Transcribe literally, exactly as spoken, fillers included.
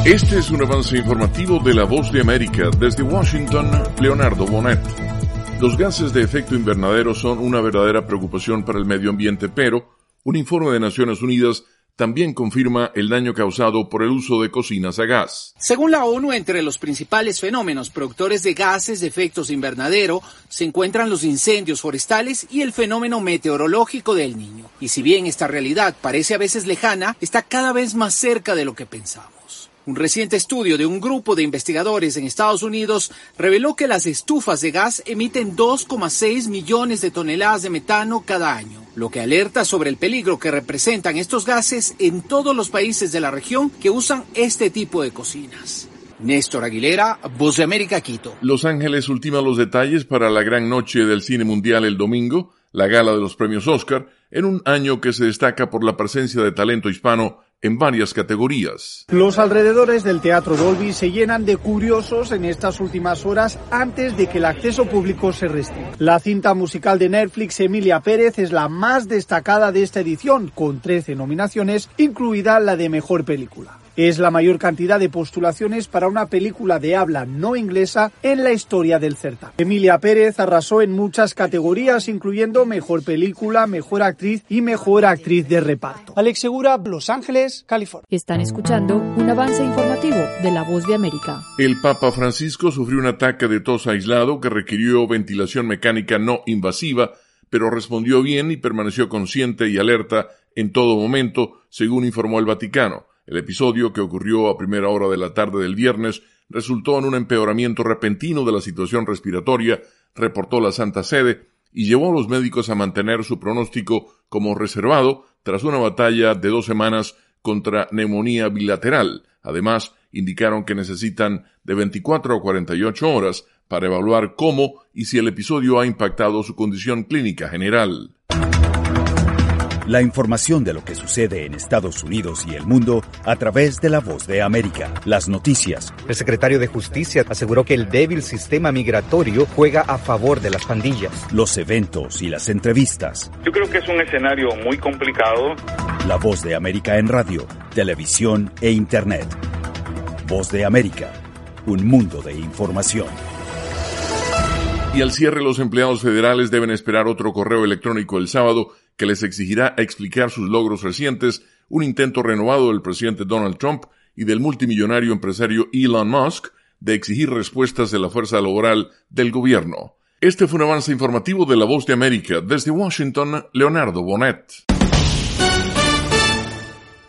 Este es un avance informativo de La Voz de América. Desde Washington, Leonardo Bonet. Los gases de efecto invernadero son una verdadera preocupación para el medio ambiente, pero un informe de Naciones Unidas también confirma el daño causado por el uso de cocinas a gas. Según la ONU, entre los principales fenómenos productores de gases de efectos invernadero se encuentran los incendios forestales y el fenómeno meteorológico del Niño. Y si bien esta realidad parece a veces lejana, está cada vez más cerca de lo que pensamos. Un reciente estudio de un grupo de investigadores en Estados Unidos reveló que las estufas de gas emiten dos coma seis millones de toneladas de metano cada año, lo que alerta sobre el peligro que representan estos gases en todos los países de la región que usan este tipo de cocinas. Néstor Aguilera, Voz de América, Quito. Los Ángeles ultima los detalles para la gran noche del cine mundial el domingo, la gala de los premios Oscar, en un año que se destaca por la presencia de talento hispano en varias categorías. Los alrededores del Teatro Dolby se llenan de curiosos en estas últimas horas antes de que el acceso público se restrinja. La cinta musical de Netflix, Emilia Pérez, es la más destacada de esta edición, con trece nominaciones, incluida la de Mejor Película. Es la mayor cantidad de postulaciones para una película de habla no inglesa en la historia del certamen. Emilia Pérez arrasó en muchas categorías, incluyendo Mejor Película, Mejor Actriz y Mejor Actriz de Reparto. Alex Segura, Los Ángeles, California. Están escuchando un avance informativo de La Voz de América. El Papa Francisco sufrió un ataque de tos aislado que requirió ventilación mecánica no invasiva, pero respondió bien y permaneció consciente y alerta en todo momento, según informó el Vaticano. El episodio, que ocurrió a primera hora de la tarde del viernes, resultó en un empeoramiento repentino de la situación respiratoria, reportó la Santa Sede, y llevó a los médicos a mantener su pronóstico como reservado tras una batalla de dos semanas contra neumonía bilateral. Además, indicaron que necesitan de veinticuatro a cuarenta y ocho horas para evaluar cómo y si el episodio ha impactado su condición clínica general. La información de lo que sucede en Estados Unidos y el mundo a través de La Voz de América. Las noticias. El secretario de Justicia aseguró que el débil sistema migratorio juega a favor de las pandillas. Los eventos y las entrevistas. Yo creo que es un escenario muy complicado. La Voz de América en radio, televisión e Internet. Voz de América, un mundo de información. Y al cierre, los empleados federales deben esperar otro correo electrónico el sábado que les exigirá explicar sus logros recientes, un intento renovado del presidente Donald Trump y del multimillonario empresario Elon Musk de exigir respuestas de la fuerza laboral del gobierno. Este fue un avance informativo de La Voz de América. Desde Washington, Leonardo Bonet.